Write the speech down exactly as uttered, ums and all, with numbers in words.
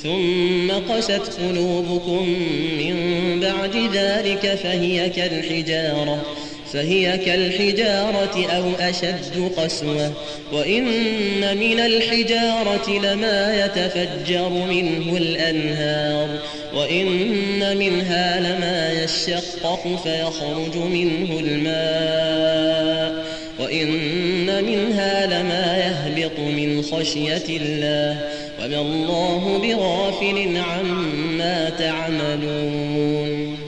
ثم قست قلوبكم من بعد ذلك فهي كالحجارة فهي كالحجارة أو أشد قسوة وإن من الحجارة لما يتفجر منه الأنهار وإن منها لما يشقق فيخرج منه الماء وإن منها لما يهبط من خشية الله وما الله بغافل عما تعملون